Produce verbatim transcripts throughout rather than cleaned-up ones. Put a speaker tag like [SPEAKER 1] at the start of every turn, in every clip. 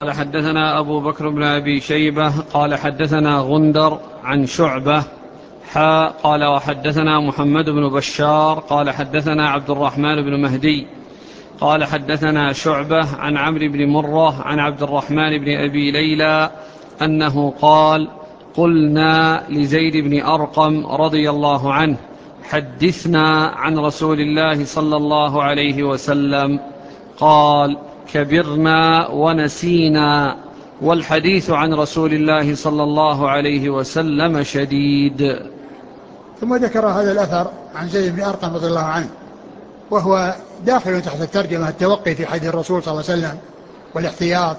[SPEAKER 1] قال حدثنا أبو بكر بن أبي شيبة قال حدثنا غندر عن شعبة حا قال وحدثنا محمد بن بشار قال حدثنا عبد الرحمن بن مهدي قال حدثنا شعبة عن عمرو بن مرة عن عبد الرحمن بن أبي ليلى أنه قال قلنا لزيد بن أرقم رضي الله عنه حدثنا عن رسول الله صلى الله عليه وسلم قال كبرنا ونسينا والحديث عن رسول الله صلى الله عليه وسلم شديد.
[SPEAKER 2] ثم ذكر هذا الأثر عن زيد بن أرقم رضي الله عنه، وهو داخل تحت الترجمة التوقي في حديث الرسول صلى الله عليه وسلم والاحتياط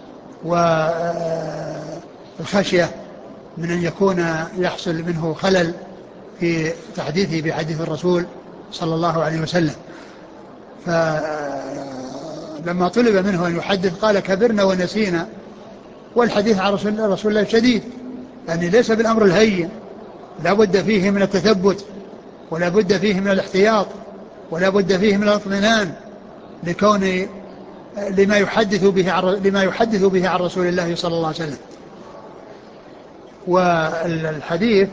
[SPEAKER 2] والخشية من أن يكون يحصل منه خلل في تحديثه بحديث الرسول صلى الله عليه وسلم. فلما طلب منه أن يحدث قال كبرنا ونسينا والحديث عن رسول الله شديد، يعني ليس بالأمر الهين، لا بد فيه من التثبت ولا بد فيه من الاحتياط ولا بد فيه من الاطمئنان لكون لما يحدث به عن لما يحدث به عن رسول الله صلى الله عليه وسلم. والحديث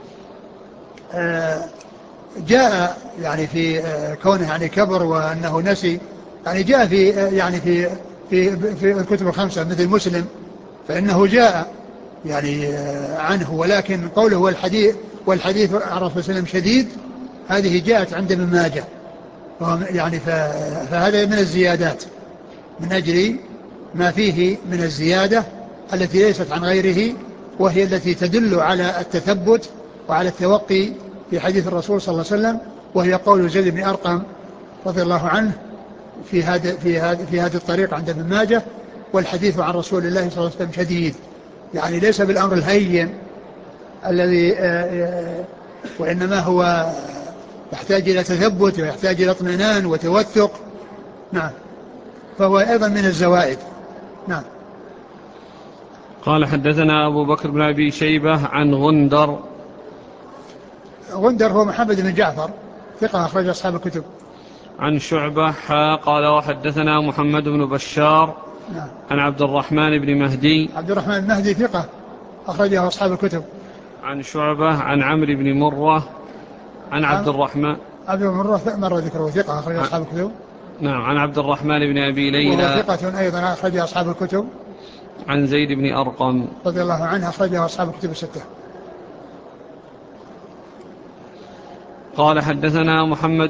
[SPEAKER 2] جاء يعني في كونه يعني كبر وأنه نسي، يعني جاء في يعني في في في الكتب الخمسة مثل مسلم فإنه جاء يعني عنه، ولكن قوله والحديث والحديث عن رسول الله صلى الله عليه وسلم شديد هذه جاءت عند ابن ماجه، يعني فهذا من الزيادات من أجل ما فيه من الزيادة التي ليست عن غيره، وهي التي تدل على التثبت وعلى التوقي في حديث الرسول صلى الله عليه وسلم، وهي قول زيد بن أرقم رضي الله عنه في هذا في هذا في هذه الطريق عند ابن ماجه والحديث عن رسول الله صلى الله عليه وسلم شديد، يعني ليس بالأمر الهين الذي وإنما هو يحتاج إلى تثبت ويحتاج إلى اطمئنان وتوثق. نعم، فهو أيضا من الزوائد. نعم.
[SPEAKER 1] قال حدثنا أبو بكر بن أبي شيبة عن غندر.
[SPEAKER 2] غندر هو محمد بن جعفر ثقة أخرج أصحاب الكتب.
[SPEAKER 1] عن شعبة حا قال وحدثنا محمد بن بشار.
[SPEAKER 2] نعم.
[SPEAKER 1] عن عبد الرحمن بن مهدي.
[SPEAKER 2] عبد الرحمن بن مهدي ثقة أخرجه أصحاب الكتب.
[SPEAKER 1] عن شعبة عن عمرو بن مرة عن عبد الرحمن
[SPEAKER 2] عبد مرة مرة ذكره ثقة أخرج أصحاب الكتب.
[SPEAKER 1] نعم. عن عبد الرحمن بن أبي ليلى
[SPEAKER 2] وهو ثقة أيضا أخرج أصحاب الكتب.
[SPEAKER 1] عن زيد بن أرقم
[SPEAKER 2] رضي الله عنه أخرجه أصحاب الكتب الستة.
[SPEAKER 1] قال حدثنا محمد